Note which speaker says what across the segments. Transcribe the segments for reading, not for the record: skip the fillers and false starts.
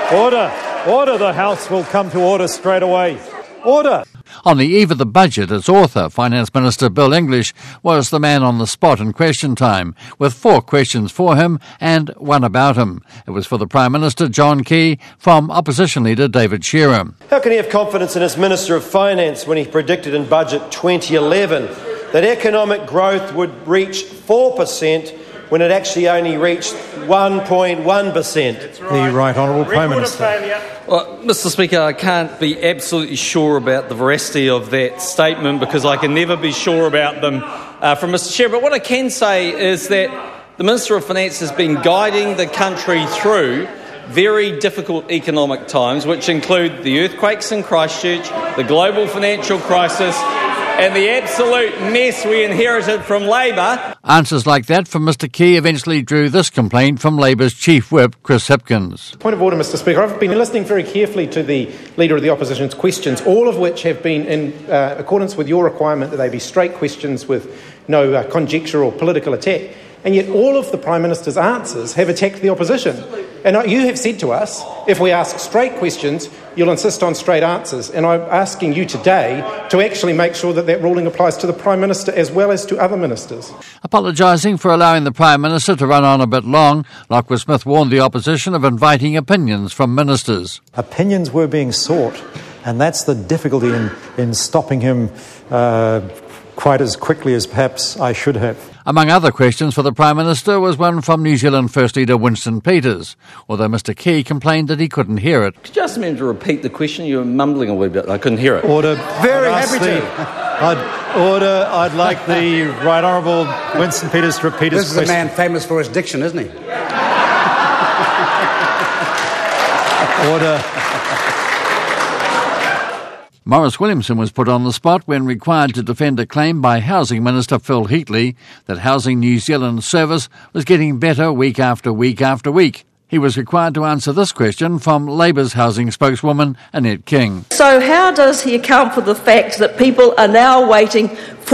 Speaker 1: Order. Order. The House will come to order straight away. Order.
Speaker 2: On the eve of the budget, its author, Finance Minister Bill English, was the man on the spot in question time, with 4 questions for him and 1 about him. It was for the Prime Minister, John Key, from Opposition Leader David Shearer.
Speaker 3: How can he have confidence in his Minister of Finance when he predicted in Budget 2011 that economic growth would reach 4% when it actually only reached 1.1%?
Speaker 1: The Right Honourable Prime Minister.
Speaker 4: Well, Mr. Speaker, I can't be absolutely sure about the veracity of that statement because I can never be sure about them from Mr. Shearer. But what I can say is that the Minister of Finance has been guiding the country through very difficult economic times, which include the earthquakes in Christchurch, the global financial crisis, and the absolute mess we inherited from Labor.
Speaker 2: Answers like that from Mr Key eventually drew this complaint from Labour's Chief Whip, Chris Hipkins.
Speaker 5: Point of order, Mr Speaker. I've been listening very carefully to the Leader of the Opposition's questions, all of which have been in accordance with your requirement that they be straight questions with no conjecture or political attack. And yet all of the Prime Minister's answers have attacked the opposition. And you have said to us, if we ask straight questions, you'll insist on straight answers. And I'm asking you today to actually make sure that that ruling applies to the Prime Minister as well as to other ministers.
Speaker 2: Apologising for allowing the Prime Minister to run on a bit long, Lockwood Smith warned the opposition of inviting opinions from ministers.
Speaker 6: Opinions were being sought, and that's the difficulty in stopping him quite as quickly as perhaps I should have.
Speaker 2: Among other questions for the Prime Minister was one from New Zealand First Leader Winston Peters, although Mr Key complained that he couldn't hear it.
Speaker 4: Could you ask me to repeat the question? You were mumbling a wee bit. I couldn't hear it.
Speaker 1: Order.
Speaker 5: Very happy to.
Speaker 1: I'd like the Right Honourable Winston Peters to repeat his question.
Speaker 7: This is a man famous for his diction, isn't he?
Speaker 1: Order.
Speaker 2: Maurice Williamson was put on the spot when required to defend a claim by Housing Minister Phil Heatley that Housing New Zealand's service was getting better week after week after week. He was required to answer this question from Labour's housing spokeswoman Annette King.
Speaker 8: So how does he account for the fact that people are now waiting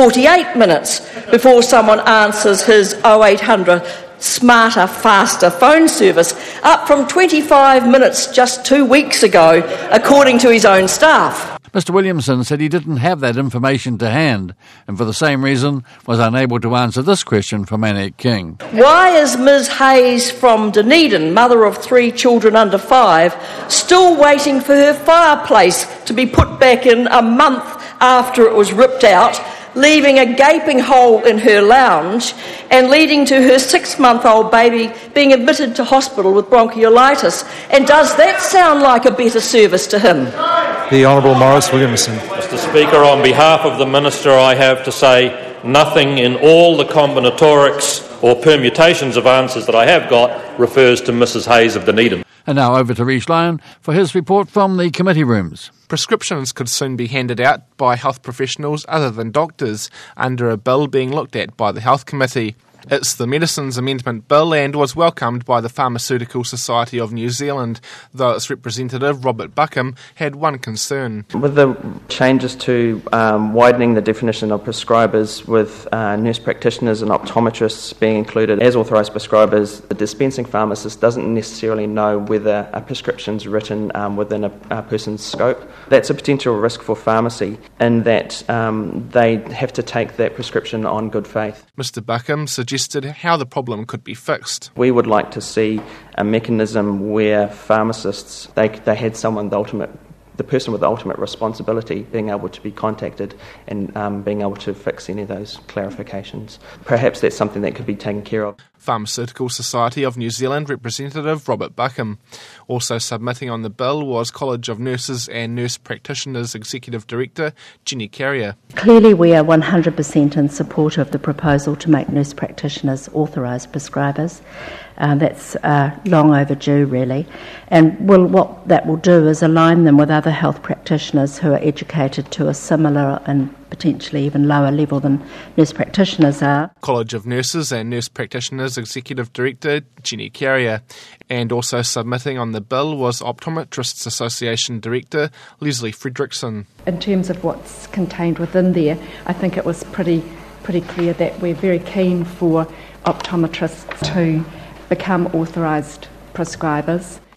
Speaker 8: 48 minutes before someone answers his 0800 smarter, faster phone service, up from 25 minutes just 2 weeks ago, according to his own staff?
Speaker 2: Mr Williamson said he didn't have that information to hand, and for the same reason was unable to answer this question from Annette King.
Speaker 8: Why is Ms Hayes from Dunedin, mother of 3 children under 5, still waiting for her fireplace to be put back in a month after it was ripped out, leaving a gaping hole in her lounge and leading to her 6-month-old baby being admitted to hospital with bronchiolitis? And does that sound like a better service to him?
Speaker 1: The Honourable Maurice Williamson.
Speaker 9: Mr Speaker, on behalf of the Minister, I have to say nothing in all the combinatorics or permutations of answers that I have got refers to Mrs Hayes of Dunedin.
Speaker 2: And now over to Rhys Lyon for his report from the committee rooms.
Speaker 10: Prescriptions could soon be handed out by health professionals other than doctors under a bill being looked at by the Health Committee. It's the Medicines Amendment Bill and was welcomed by the Pharmaceutical Society of New Zealand, though its representative, Robert Buckham, had one concern.
Speaker 11: With the changes to widening the definition of prescribers with nurse practitioners and optometrists being included as authorised prescribers, the dispensing pharmacist doesn't necessarily know whether a prescription's written within a person's scope. That's a potential risk for pharmacy in that they have to take that prescription on good faith.
Speaker 10: Mr Buckham suggested how the problem could be fixed.
Speaker 11: We would like to see a mechanism where pharmacists, they had someone, the person with the ultimate responsibility, being able to be contacted and being able to fix any of those clarifications. Perhaps that's something that could be taken care of.
Speaker 10: Pharmaceutical Society of New Zealand representative Robert Buckham. Also submitting on the bill was College of Nurses and Nurse Practitioners Executive Director Jenny Carrier.
Speaker 12: Clearly we are 100% in support of the proposal to make nurse practitioners authorised prescribers. That's long overdue, really. And what that will do is align them with other health practitioners who are educated to a similar and potentially even lower level than nurse practitioners are.
Speaker 10: College of Nurses and Nurse Practitioners Executive Director Jenny Carrier. And also submitting on the bill was Optometrists Association Director Leslie Fredrickson.
Speaker 13: In terms of what's contained within there, I think it was pretty clear that we're very keen for optometrists to become authorised prescribers.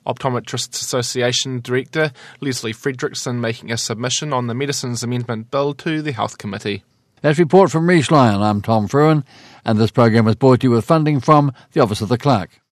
Speaker 10: Optometrists Association Director Leslie Fredrickson making a submission on the Medicines Amendment Bill to the Health Committee.
Speaker 2: That report from Rhys Lyon. I'm Tom Fruin, and this program was brought to you with funding from the Office of the Clerk.